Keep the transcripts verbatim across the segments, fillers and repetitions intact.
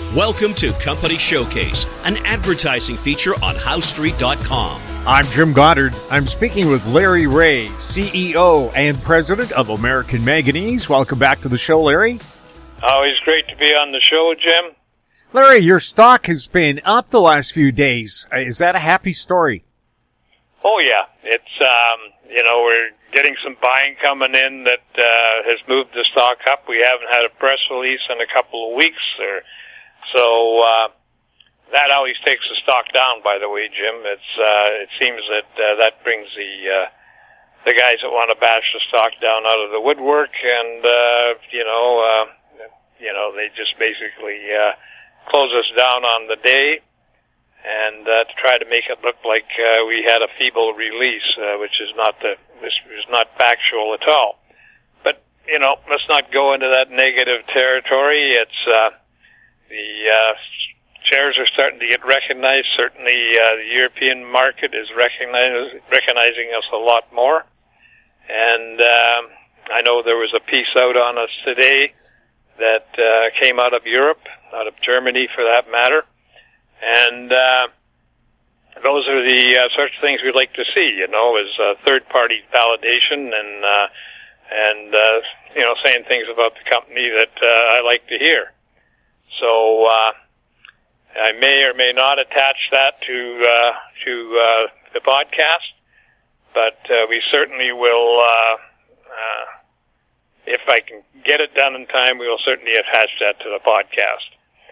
Welcome to Company Showcase, an advertising feature on house street dot com. I'm Jim Goddard. I'm speaking with Larry Ray, C E O and President of American Manganese. Welcome back to the show, Larry. Always great to be on the show, Jim. Larry, your stock has been up the last few days. Is that a happy story? Oh, yeah. It's, um, you know, we're getting some buying coming in that uh, has moved the stock up. We haven't had a press release in a couple of weeks, or so uh, that always takes the stock down, by the way, Jim. It's uh, it seems that uh, that brings the uh, the guys that want to bash the stock down out of the woodwork, and, uh, you know, uh, you know, they just basically uh, close us down on the day, and uh, to try to make it look like uh, we had a feeble release, uh, which is not the which is not factual at all. But, you know, let's not go into that negative territory. It's uh, the uh, shares are starting to get recognized. Certainly, uh, the European market is recognize, recognizing us a lot more. And um, I know there was a piece out on us today that uh, came out of Europe, out of Germany for that matter. And uh, those are the uh, sorts of things we'd like to see, you know, as uh, third-party validation and, uh, and uh, you know, saying things about the company that uh, I like to hear. So uh, I may or may not attach that to uh, to uh, the podcast, but uh, we certainly will. Uh, uh, if I can get it done in time, we will certainly attach that to the podcast.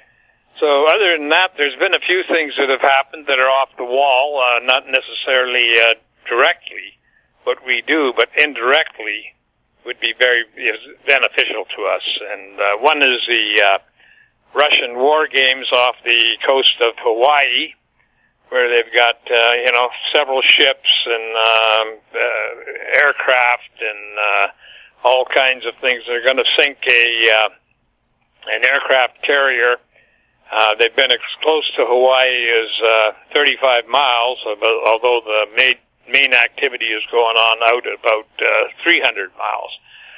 So other than that, there's been a few things that have happened that are off the wall, uh, not necessarily uh, directly what we do, but indirectly would be very is beneficial to us. And uh, one is the uh, Russian war games off the coast of Hawaii, where they've got, uh, you know, several ships and um, uh, aircraft and uh, all kinds of things. They're going to sink a uh, an aircraft carrier. Uh, they've been as close to Hawaii as uh, thirty-five miles, although the main, main activity is going on out about uh, three hundred miles.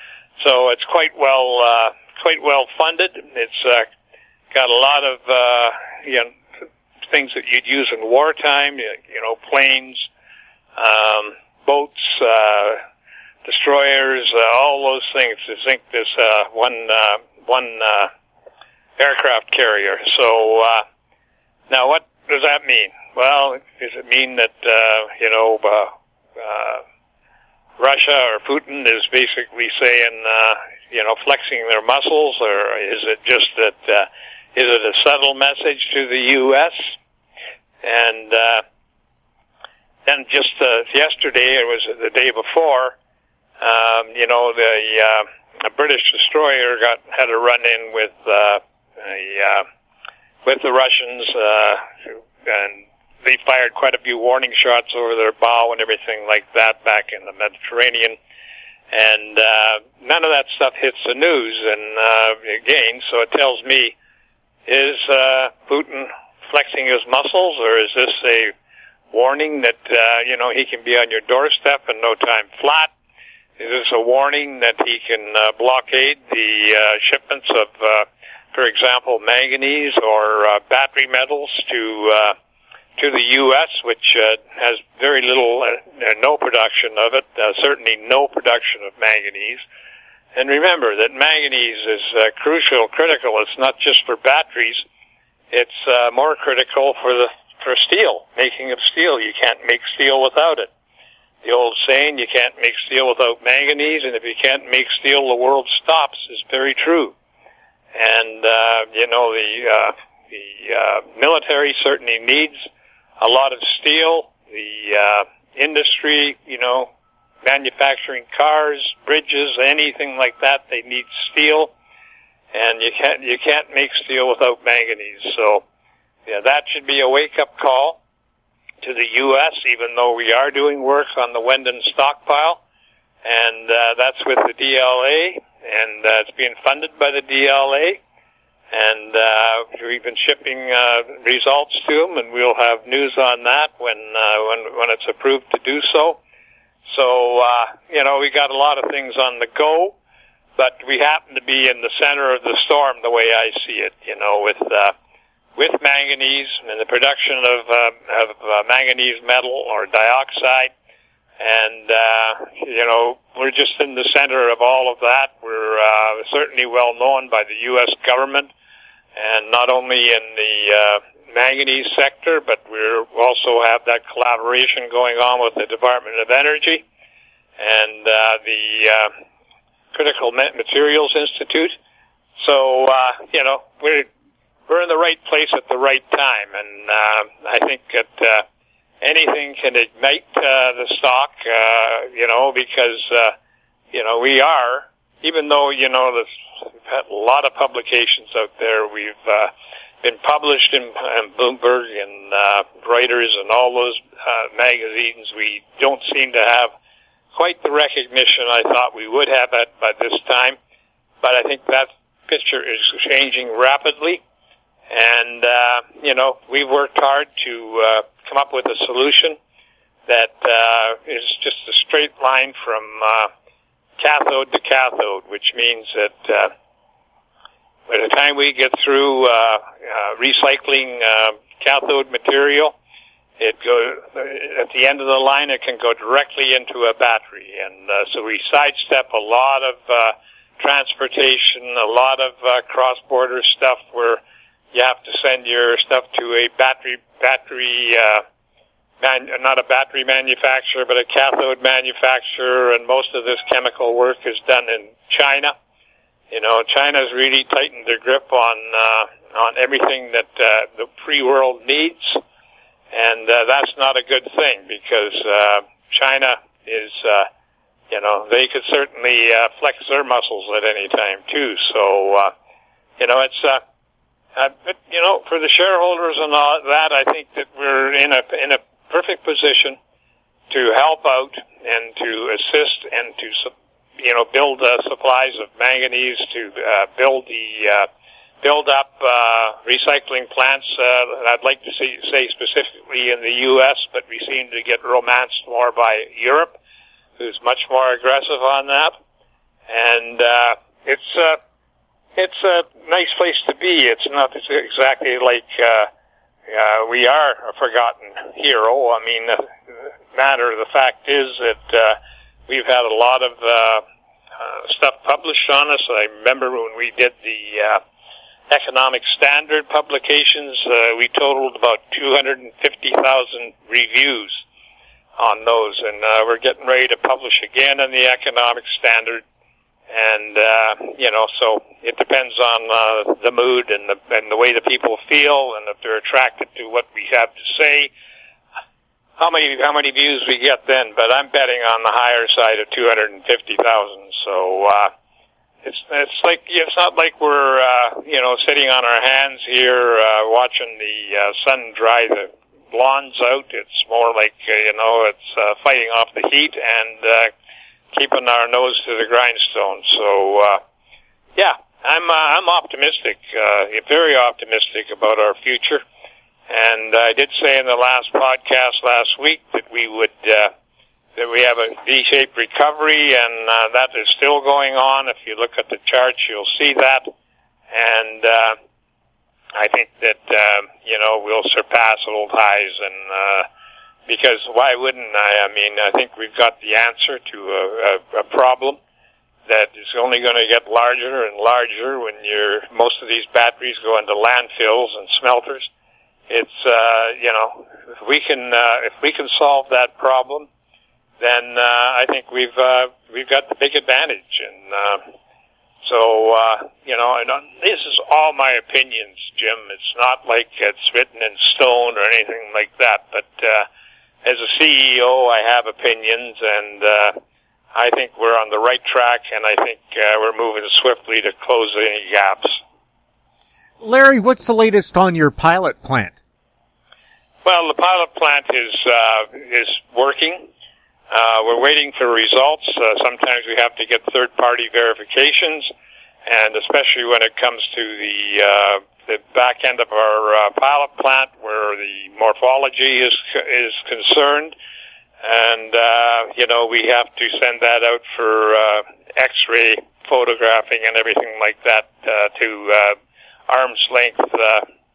So it's quite well, uh, quite well funded. It's uh, got a lot of, uh, you know, things that you'd use in wartime, you, you know, planes, um, boats, uh, destroyers, uh, all those things to sink this uh, one, uh, one uh, aircraft carrier. So uh, now, what does that mean? Well, does it mean that uh, you know uh, uh, Russia or Putin is basically saying, uh, you know, flexing their muscles, or is it just that? Uh, is it a subtle message to the U S? And uh, then just uh, yesterday, it was the day before, um, you know, the uh, a British destroyer got had a run-in with uh, a, uh, with the Russians, uh, and they fired quite a few warning shots over their bow and everything like that back in the Mediterranean. And uh, none of that stuff hits the news. And uh, again, so it tells me, is uh, Putin flexing his muscles, or is this a warning that, uh, you know, he can be on your doorstep in no time flat? Is this a warning that he can uh, blockade the uh, shipments of, uh, for example, manganese or uh, battery metals to uh, to the U S, which uh, has very little, uh, no production of it, uh, certainly no production of manganese. And remember that manganese is uh, crucial, critical. It's not just for batteries. It's uh, more critical for the for steel, making of steel. You can't make steel without it. The old saying, you can't make steel without manganese, and if you can't make steel, the world stops, is very true. And, uh, you know, the, uh, the, uh, military certainly needs a lot of steel. The, uh, industry, you know, manufacturing cars, bridges, anything like that, they need steel. And you can't, you can't make steel without manganese. So, yeah, that should be a wake-up call to the U S, even though we are doing work on the Wendon stockpile. And, uh, that's with the D L A, and, uh, it's being funded by the D L A. And, uh, we've been shipping, uh, results to them, and we'll have news on that when, uh, when, when it's approved to do so. So, uh, you know, we got a lot of things on the go, but we happen to be in the center of the storm the way I see it, you know, with, uh, with manganese and the production of, uh, of uh, manganese metal or dioxide. And, uh, you know, we're just in the center of all of that. We're uh, certainly well known by the U S government, and not only in the uh, manganese sector, but we also have that collaboration going on with the Department of Energy and uh, the uh, Critical Materials Institute. So, uh, you know, we're, we're in the right place at the right time, and uh, I think that uh, anything can ignite uh, the stock, uh, you know, because, uh, you know, we are, even though, you know, there's we've had a lot of publications out there. We've uh, been published in, in Bloomberg and uh, Reuters and all those uh, magazines. We don't seem to have quite the recognition I thought we would have at by this time, but I think that picture is changing rapidly. And, uh, you know, we've worked hard to uh, come up with a solution that uh, is just a straight line from uh, cathode to cathode, which means that uh, by the time we get through uh, uh, recycling uh, cathode material, it goes at the end of the line. It can go directly into a battery, and uh, so we sidestep a lot of uh, transportation, a lot of uh, cross-border stuff where you have to send your stuff to a battery, battery, uh, man, not a battery manufacturer, but a cathode manufacturer, and most of this chemical work is done in China. You know, China's really tightened their grip on, uh, on everything that, uh, the free world needs, and, uh, that's not a good thing, because, uh, China is, uh, you know, they could certainly, uh, flex their muscles at any time, too, so, uh, you know, it's, uh, Uh, but, you know, for the shareholders and all that, I think that we're in a in a perfect position to help out and to assist and to, you know, build uh, supplies of manganese, to uh, build the uh, build up uh, recycling plants. Uh, I'd like to see, say specifically in the U S, but we seem to get romanced more by Europe, who's much more aggressive on that. And uh, it's uh, It's a nice place to be. It's not exactly like uh, uh, we are a forgotten hero. I mean, the matter of the fact is that uh, we've had a lot of uh, uh, stuff published on us. I remember when we did the uh, Economic Standard publications, uh, we totaled about two hundred fifty thousand reviews on those, and uh, we're getting ready to publish again in the Economic Standard. And, uh, you know, so it depends on, uh, the mood and the, and the way the people feel, and if they're attracted to what we have to say, how many, how many views we get then. But I'm betting on the higher side of two hundred fifty thousand. So, uh, it's, it's like, it's not like we're, uh, you know, sitting on our hands here, uh, watching the, uh, sun dry the lawns out. It's more like, uh, you know, it's, uh, fighting off the heat and, uh, keeping our nose to the grindstone. So, uh, yeah, I'm, uh, I'm optimistic, uh, very optimistic about our future. And I did say in the last podcast last week that we would, uh, that we have a V-shaped recovery, and, uh, that is still going on. If you look at the charts, you'll see that. And, uh, I think that, um, you know, we'll surpass old highs, and, uh, because why wouldn't I? I mean, I think we've got the answer to a, a, a problem that is only going to get larger and larger when you're, most of these batteries go into landfills and smelters. It's, uh, you know, if we can, uh, if we can solve that problem, then, uh, I think we've, uh, we've got the big advantage. And, uh, so, uh, you know, and this is all my opinions, Jim. It's not like it's written in stone or anything like that, but, uh, as a C E O, I have opinions, and uh, I think we're on the right track, and I think uh, we're moving swiftly to close any gaps. Larry, what's the latest on your pilot plant? Well, the pilot plant is uh, is working. Uh, we're waiting for results. Uh, sometimes we have to get third-party verifications, and especially when it comes to the uh, the back end of our uh, pilot plant, where the morphology is is concerned, and uh, you know, we have to send that out for uh, X-ray photographing and everything like that uh, to uh, arm's length uh,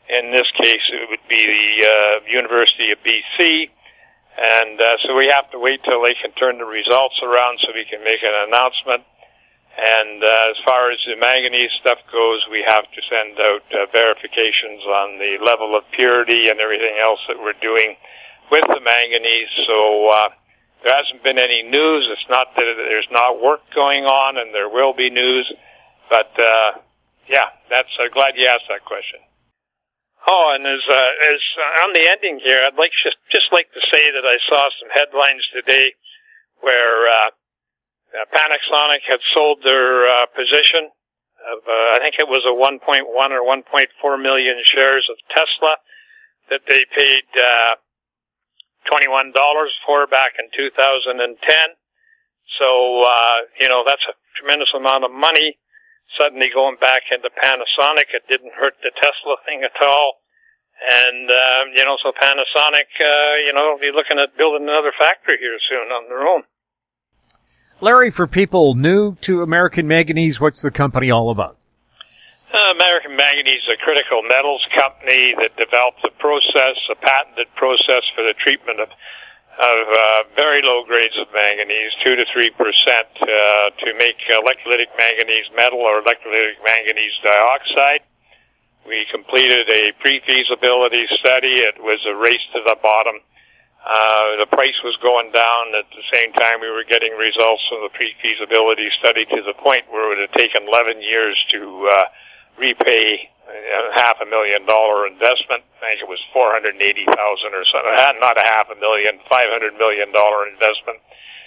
In this case, it would be the uh, University of B C. And uh, so we have to wait till they can turn the results around so we can make an announcement. And uh, as far as the manganese stuff goes, we have to send out uh, verifications on the level of purity and everything else that we're doing with the manganese. So uh, there hasn't been any news. It's not that there's not work going on, and there will be news. But uh, yeah, that's. I'm glad you asked that question. Oh, and as, uh, as uh, on the ending here, I'd like just, just like to say that I saw some headlines today where, uh, uh Panasonic had sold their, uh, position of, uh, I think it was a one point one or one point four million shares of Tesla that they paid, uh, twenty-one dollars for back in two thousand ten. So, uh, you know, that's a tremendous amount of money. Suddenly going back into Panasonic, it didn't hurt the Tesla thing at all. And, um, you know, so Panasonic, uh, you know, will be looking at building another factory here soon on their own. Larry, for people new to American Manganese, what's the company all about? Uh, American Manganese is a critical metals company that developed a process, a patented process for the treatment of of uh, very low grades of manganese, two to three percent, uh, to make electrolytic manganese metal or electrolytic manganese dioxide. We completed a pre-feasibility study. It was a race to the bottom. Uh, the price was going down. At the same time, we were getting results from the pre-feasibility study to the point where it would have taken eleven years to uh, repay a half a million dollar investment. I think it was four hundred eighty thousand or something. Not a half a million, five hundred million dollar investment.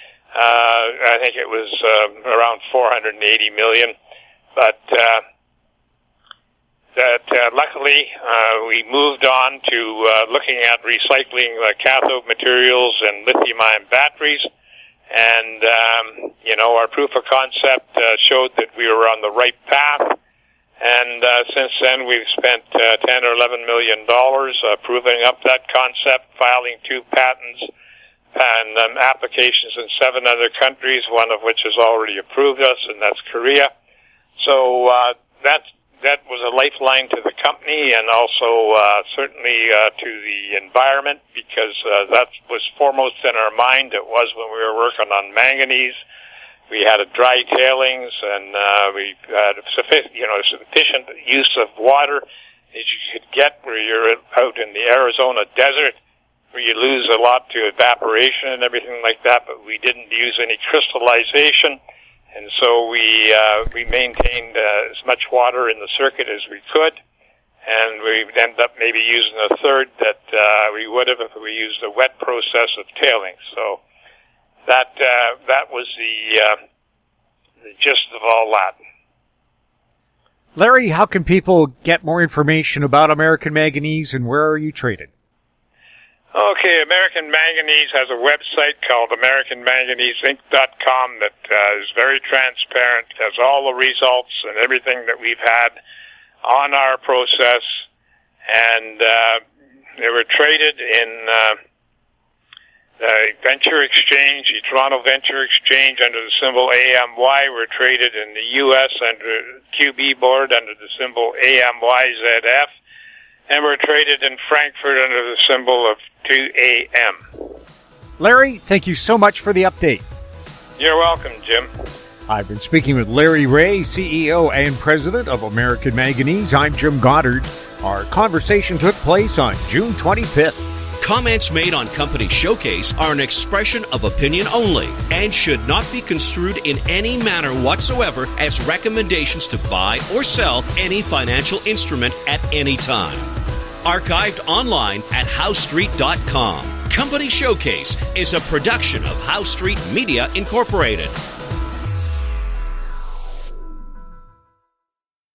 Uh, I think it was uh, around four hundred eighty million. But uh, that uh, luckily uh, we moved on to uh, looking at recycling the cathode materials and lithium-ion batteries. And um, you know, our proof of concept uh, showed that we were on the right path. And uh, since then, we've spent uh, ten or eleven million dollars uh, proving up that concept, filing two patents and um, applications in seven other countries, one of which has already approved us, and that's Korea. So uh, that that was a lifeline to the company, and also uh, certainly uh, to the environment, because uh, that was foremost in our mind. It was when we were working on manganese. We had a dry tailings, and uh, we had sufficient, you know, sufficient use of water as you could get where you're out in the Arizona desert, where you lose a lot to evaporation and everything like that. But we didn't use any crystallization, and so we uh, we maintained uh, as much water in the circuit as we could, and we ended up maybe using a third that uh, we would have if we used a wet process of tailings. So. That uh, that was the, uh, the gist of all that. Larry, how can people get more information about American Manganese, and where are you traded? Okay, American Manganese has a website called American Manganese Inc dot com that uh, is very transparent, has all the results and everything that we've had on our process, and uh, they were traded in... Uh, Uh, Venture Exchange, the Toronto Venture Exchange under the symbol A M Y. We're traded in the U S under Q B board under the symbol A M Y Z F. And we're traded in Frankfurt under the symbol of two A M. Larry, thank you so much for the update. You're welcome, Jim. I've been speaking with Larry Ray, C E O and President of American Manganese. I'm Jim Goddard. Our conversation took place on June twenty-fifth. Comments made on Company Showcase are an expression of opinion only and should not be construed in any manner whatsoever as recommendations to buy or sell any financial instrument at any time. Archived online at how street dot com. Company Showcase is a production of How Street Media Incorporated.